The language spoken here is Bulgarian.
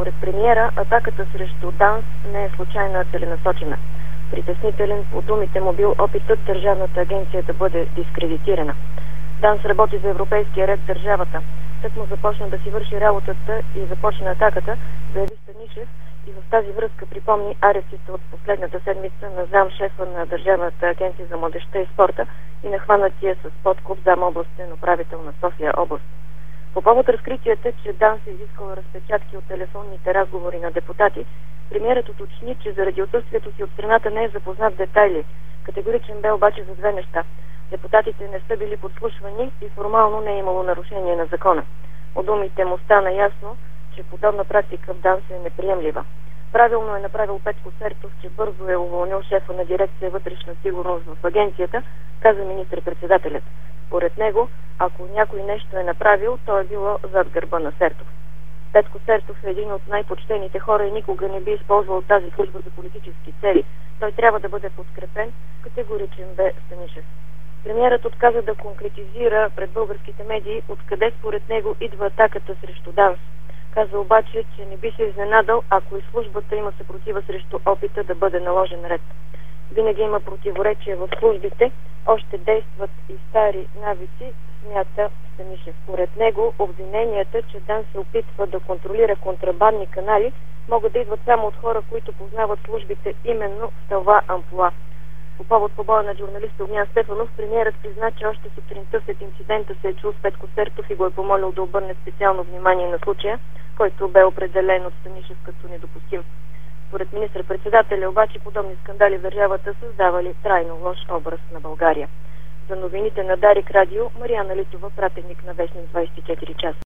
Според премиера, атаката срещу ДАНС не е случайна, а целенасочена. Притеснителен, по думите му, бил опитът държавната агенция да бъде дискредитирана. ДАНС работи за европейския ред в държавата. Тък му започна да си върши работата и започна атаката, заяви Станишев, и в тази връзка припомни арестите от последната седмица на зам-шефа на Държавната агенция за младежта и спорта и на хванатия с подкуп зам областен управител на София област. По повод разкритията, че ДАНС е изискала разпечатки от телефонните разговори на депутати, премиерът уточни, че заради отсъствието си от страната не е запознат детайли. Категоричен бе обаче за две неща. Депутатите не са били подслушвани и формално не е имало нарушение на закона. От думите му стана ясно, че подобна практика в ДАНС е неприемлива. Правилно е направил Петко Сертов, че бързо е уволнил шефа на дирекция вътрешна сигурност в агенцията, каза министър-председателят. Според него, ако някой нещо е направил, то е било зад гърба на Сертов. Петко Сертов е един от най-почтените хора и никога не би използвал тази служба за политически цели. Той трябва да бъде подкрепен, категоричен бе Станишев. Премиерът отказа да конкретизира пред българските медии откъде според него идва атаката срещу ДАНС. Каза обаче, че не би се изненадал, ако и службата има съпротива срещу опита да бъде наложен ред. Винаги има противоречия в службите, още действат и стари навици, смята Станишев. Според него обвиненията, че ДАНС се опитва да контролира контрабандни канали, могат да идват само от хора, които познават службите именно в това амплоа. По повод побоя на журналиста Огнян Стефанов, премиерът призна, че още сутринта след инцидента се е чул с Петко Сертов и го е помолил да обърне специално внимание на случая, който бе определен от Станишев като недопустим. Според министър-председателя обаче подобни скандали в държавата създавали трайно лош образ на България. За новините на Дарик Радио, Мариана Литова, пратеник на вестник 24 часа.